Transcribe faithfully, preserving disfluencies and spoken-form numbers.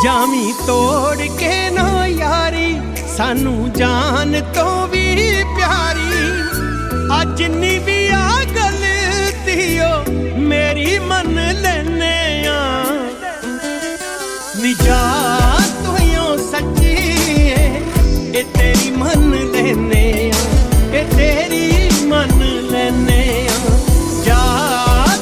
ਜਾਵੀਂ ਤੋੜ ਕੇ ਨਾ ਯਾਰੀ, ਸਾਨੂੰ ਜਾਨ ਤੋਂ ਵੀ ਪਿਆਰੀ। ਅੱਜ